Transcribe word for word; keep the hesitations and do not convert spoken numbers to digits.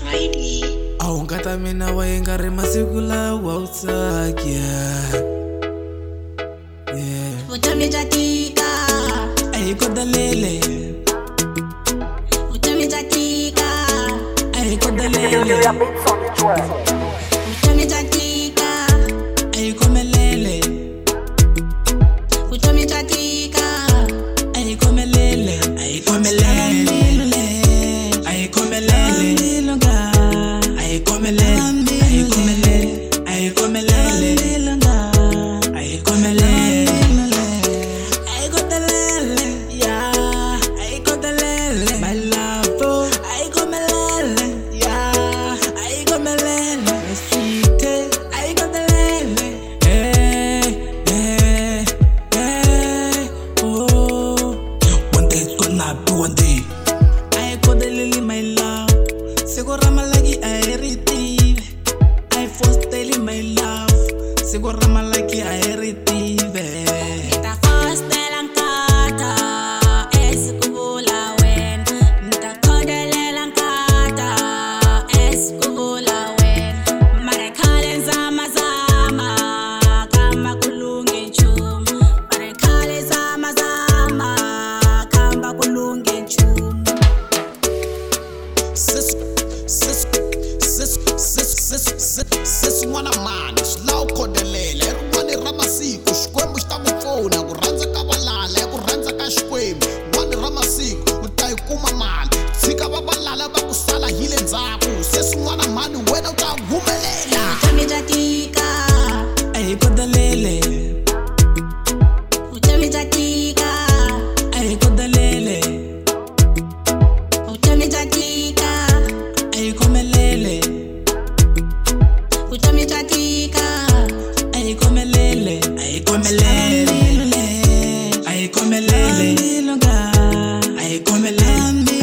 Friday. Awu ngata mina wayengari masiku lawa utsakya. Yeah. Vutomi bya tika. Ayi kodalele. Vutomi bya tika. Ayi kodalele. Vutomi bya tika. Ayi komelele. Vutomi bya tika. Ayi komelele. Ayi komelele. Ayi komelele. Ayi komelele. Ayi komelele. Ayi komelele. Ayi komelele. Ayi kodalele. Yeah. Ayi kodalele. My love. Ayi komelele. Yeah. Ayi komelele. Sweet. Ayi kodalele. Hey, hey, hey. Oh. One day it's gonna be one day. Ayi kodalele, my love. Segura malaki ayi retive. Ayi fosteli, my love. Segura malaki ayi retive. Nitafostela nkata esikubula wena. Nitakondelela nkata esikubula wena. Marekhale nzama zama kamba kulunge nchumu. Marekhale zama zama kamba kulunge nchumu. Sis, sis, sis, sis, sis, sis, sis, n'wana mani swi la u khodelela hi rin'wana ra masiku xikwembu xi ta ku pfuna ku rhandza ka valala ya ku rhandza ka xikwembu rin'wana ra masiku u ta yi kuma mali tshika va valala va ku sala hi le ndzhaku se swin'wana mani wena u ta humelela. Vutomi bya tika. Ayi kodalele. Vutomi bya tika. Ayi kodalele. Vutomi bya tika. Ayi komelele. Vutomi bya tika. Ayi komelele. Ayi komelele. Ayi komelele. Ayi komelele.